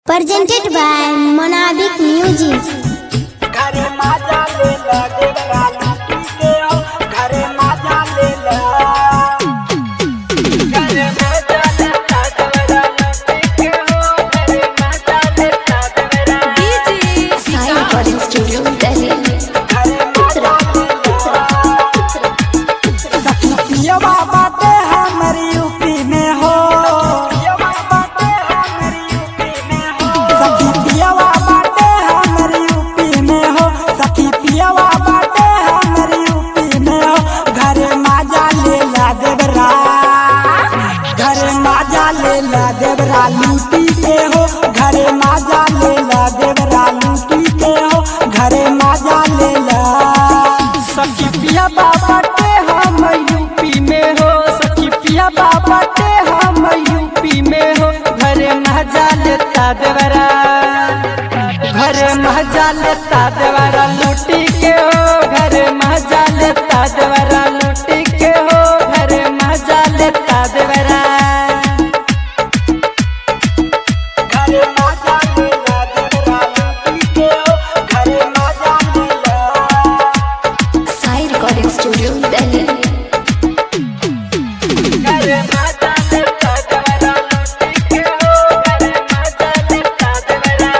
Presented by Monadic Music. घरे माजा ले ला देवरा लूटी के आओ घरे माजा ले ला घरे माजा ले ला देवरा लूटी के आओ घरे माजा ले ला देवरा Sai Recording Studio, Delhi. घरे माजा ले ला सखिया बाटे हमारी यूपी में हो सखिया बाटे हमारी यूपी में हो सखी पियावा बाटे हमारी यूपी में हो सखी पियावा बाटे हमारी यूपी में हो घरे माजा ले ला देवरा घरे माजा ले ला देवरा लूटी के हो घरे माजा ले ला देवरा लूटी के हो घरे माजा ले ला सखी पिया बाटे हम यूपी में हो सखी पिया बाटे हम यूपी में हो घरे मजा लेता देवरा घरे मजा लेता देवरा लूटी के हो घरे मजा लेता देवरा लूटी के हो घरे मजा लेता देवरा घरे मजा लेता देवरा लूटी के हो घरे मजा लेता Sai Recording Studio, Delhi. घरे माजा लेता देवरा लूटी के हो घरे माजा लेता देवरा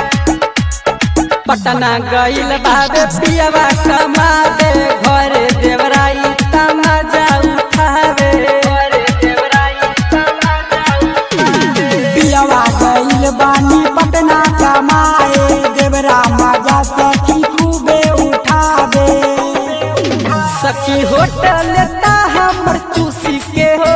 पटना गइल बाबे पियवा कमा दे घरे देवराई तमाजा उठावे घरे देवराई तमाजा उठावे पियवा गइल बानी पटना कमाए देवरा माजा सखी खूबे उठावे सखी होटल लेता हमर चूसी के हो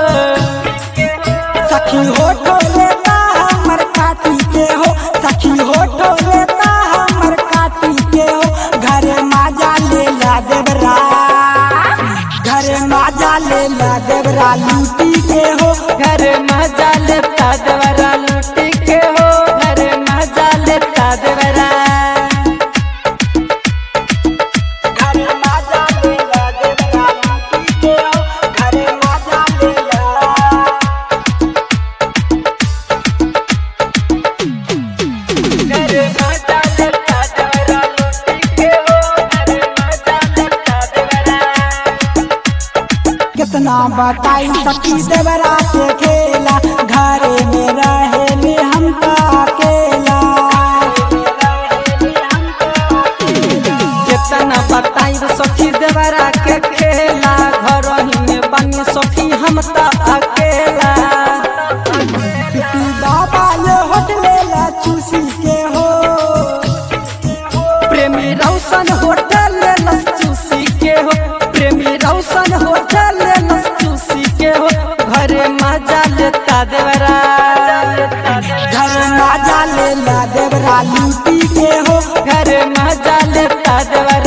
सखी होटल लेता हमर काटी के हो सखी होटल लेता हमर काटी के हो घरे माजा ले ला देवरा घरे माजा ले ला देवरा लूटी के हो घरे माजा लेता देवरा लूटी के हो घरे माजा लेता देवरा घरे माजा ले ला देवरा लूटी के हो घरे माजा ले ला घरे माजा लेता देवरा लूटी के हो घरे माजा लेता देवरा कितना बताई सखी देवरा के खेला घरे में रहे में हम तो अकेला कितना बताई सखी देवरा के खेला घर ही में बनी सखी हम तो अकेला पिटू बाबा ये होटल ला चूसी के हो प्रेमी रौशन होटल लस चूसी के हो प्रेमी रौशन होटल लस चूसी के हो घरे मजा लेता देवरा घरे मजा ले ला देवरा लूटी के हो घरे मजा लेता देवरा